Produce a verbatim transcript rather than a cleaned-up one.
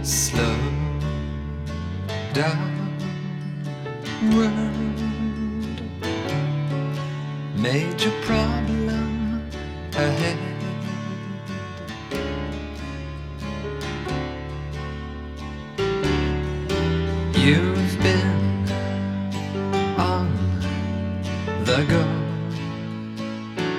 slow down world, major problem ahead. You've been on the go,